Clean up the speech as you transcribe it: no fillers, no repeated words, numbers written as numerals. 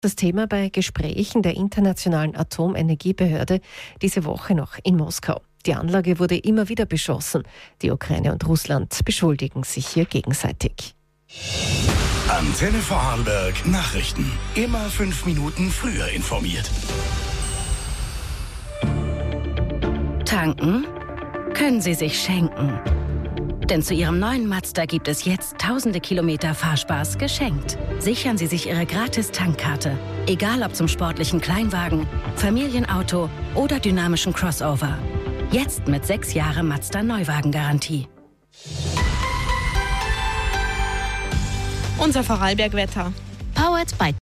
Das Thema bei Gesprächen der Internationalen Atomenergiebehörde diese Woche noch in Moskau. Die Anlage wurde immer wieder beschossen. Die Ukraine und Russland beschuldigen sich hier gegenseitig. Antenne Vorarlberg Nachrichten. Immer 5 Minuten früher informiert. Tanken können Sie sich schenken. Denn zu Ihrem neuen Mazda gibt es jetzt tausende Kilometer Fahrspaß geschenkt. Sichern Sie sich Ihre Gratis-Tankkarte. Egal ob zum sportlichen Kleinwagen, Familienauto oder dynamischen Crossover. Jetzt mit 6 Jahre Mazda Neuwagengarantie. Unser Vorarlberg-Wetter. Powered by